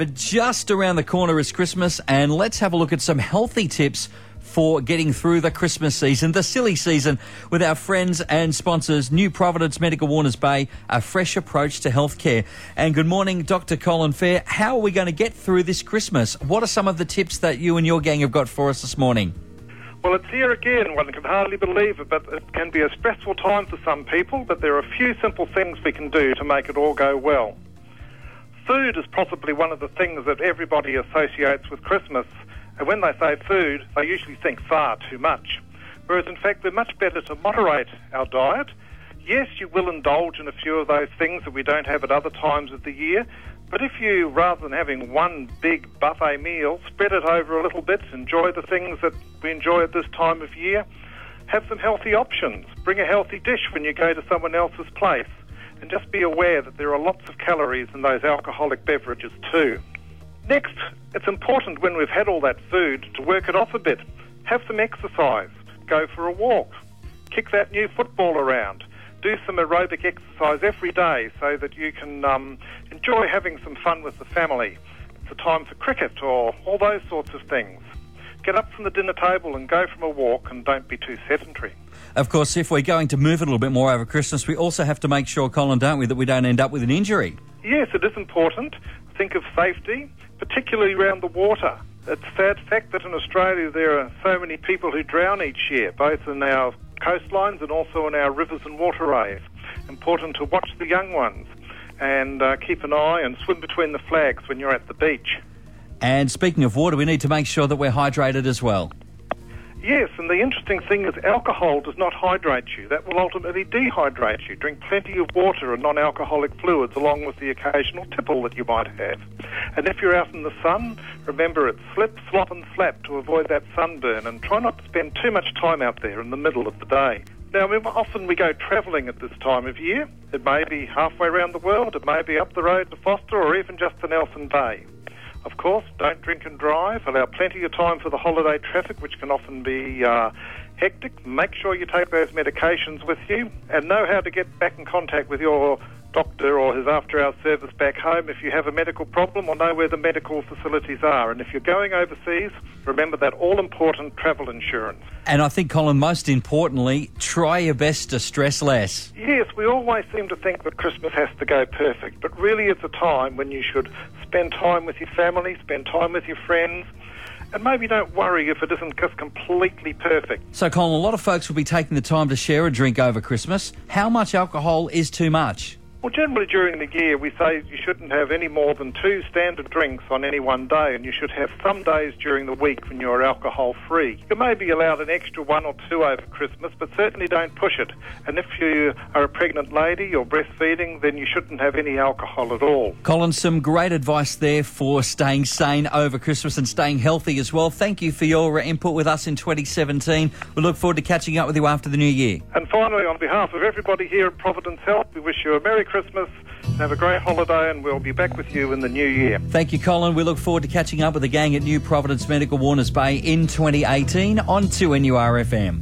But just around the corner is Christmas, and let's have a look at some healthy tips for getting through the Christmas season, the silly season, with our friends and sponsors, New Providence Medical Warners Bay, a fresh approach to healthcare. And good morning, Dr. Colin Fair. How are we going to get through this Christmas? What are some of the tips that you and your gang have got for us this morning? Well, it's here again. One can hardly believe it, but it can be a stressful time for some people, but there are a few simple things we can do to make it all go well. Food is possibly one of the things that everybody associates with Christmas. And when they say food, they usually think far too much. Whereas, in fact, we're much better to moderate our diet. Yes, you will indulge in a few of those things that we don't have at other times of the year. But if you, rather than having one big buffet meal, spread it over a little bit, enjoy the things that we enjoy at this time of year, have some healthy options. Bring a healthy dish when you go to someone else's place. And just be aware that there are lots of calories in those alcoholic beverages too. Next, it's important when we've had all that food to work it off a bit. Have some exercise. Go for a walk. Kick that new football around. Do some aerobic exercise every day so that you can enjoy having some fun with the family. It's a time for cricket or all those sorts of things. Get up from the dinner table and go from a walk, and don't be too sedentary. Of course, if we're going to move a little bit more over Christmas, we also have to make sure, Colin, don't we, that we don't end up with an injury? Yes, it is important. Think of safety, particularly around the water. It's a sad fact that in Australia there are so many people who drown each year, both in our coastlines and also in our rivers and waterways. Important to watch the young ones and keep an eye and swim between the flags when you're at the beach. And speaking of water, we need to make sure that we're hydrated as well. Yes, and the interesting thing is alcohol does not hydrate you. That will ultimately dehydrate you. Drink plenty of water and non-alcoholic fluids along with the occasional tipple that you might have. And if you're out in the sun, remember it's slip, slop and slap to avoid that sunburn, and try not to spend too much time out there in the middle of the day. Now, often we go travelling at this time of year. It may be halfway around the world, it may be up the road to Foster or even just to Nelson Bay. Of course, don't drink and drive. Allow plenty of time for the holiday traffic, which can often be hectic. Make sure you take those medications with you and know how to get back in contact with your doctor or his after-hours service back home if you have a medical problem, or know where the medical facilities are. And if you're going overseas, remember that all-important travel insurance. And I think, Colin, most importantly, try your best to stress less. Yes, we always seem to think that Christmas has to go perfect, but really it's a time when you should spend time with your family, spend time with your friends, and maybe don't worry if it isn't just completely perfect. So, Colin, a lot of folks will be taking the time to share a drink over Christmas. How much alcohol is too much? Well, generally during the year we say you shouldn't have any more than 2 standard drinks on any one day, and you should have some days during the week when you're alcohol-free. You may be allowed an extra 1 or 2 over Christmas, but certainly don't push it. And if you are a pregnant lady or breastfeeding, then you shouldn't have any alcohol at all. Colin, some great advice there for staying sane over Christmas and staying healthy as well. Thank you for your input with us in 2017. We look forward to catching up with you after the new year. And finally, on behalf of everybody here at Providence Health, we wish you a Merry Christmas, have a great holiday, and we'll be back with you in the new year. Thank you, Colin. We look forward to catching up with the gang at New Providence Medical Warners Bay in 2018 on 2NURFM.